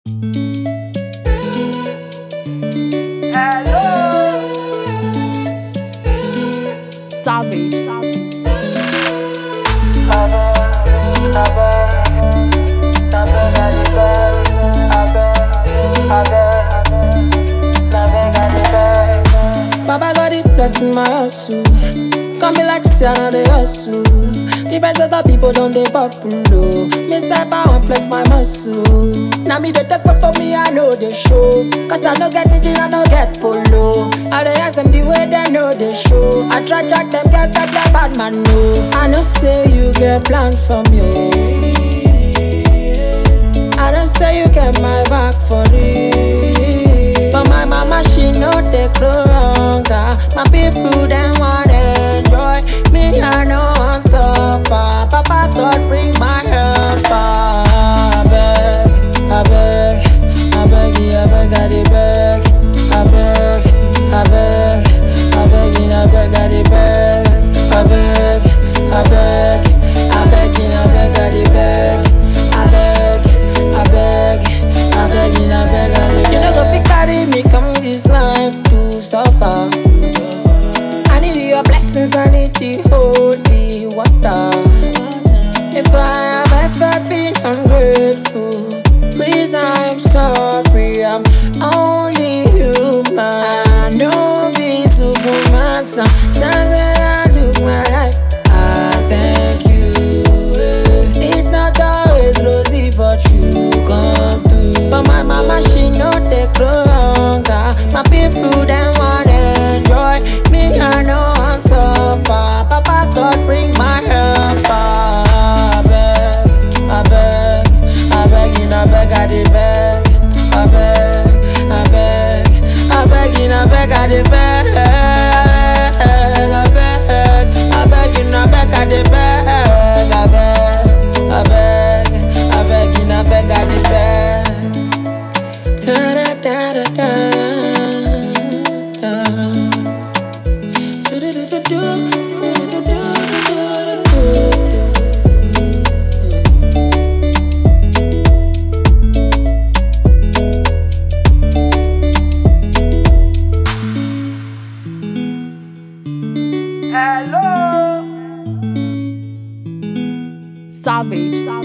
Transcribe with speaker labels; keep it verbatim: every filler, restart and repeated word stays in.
Speaker 1: Savage.
Speaker 2: Baba got it blessing my hustle. Come me like say I know they hustle. Different set of people don't they popular. Me self I want flex my muscle. Now me they take up on me I know they show. Cause I no get it I no get polo. I dey ask them the way they know they show. I try track them guys that they bad man know. I know say you get plan from you. I don't say you get my back for it. But my mama she know they grow younger. My people them want enjoy. Me I know I'm suffer. Papa God bring my help. I beg, I beg, I beg, I beg, I dey beg. I beg, I beg, I beg, I beg, I dey beg. I beg, I beg, I beg, I beg, I dey beg. I beg, I beg, I beg, I beg, I dey beg. You know go fi carry me come this life to suffer. I need your blessings, I need the holy water. If I have ever been ungrateful, please I'm sorry, I'm only human. I know be superman. Sometimes when I look my life, I thank you. It's not always rosy, but you come through. But my mama, she know they grow younger. My people, them want enjoy. Me, I know I'm suffer. Papa God bring my help. I beg, I beg, I beg, in I beg, I dey beg. I beg, I beg, I beg, in I beg, I dey beg. I beg, I beg, in I beg, I dey beg. I beg, I beg, I beg, in I beg, I dey beg. Da da da da da. Do do do do do do do do.
Speaker 1: Savage.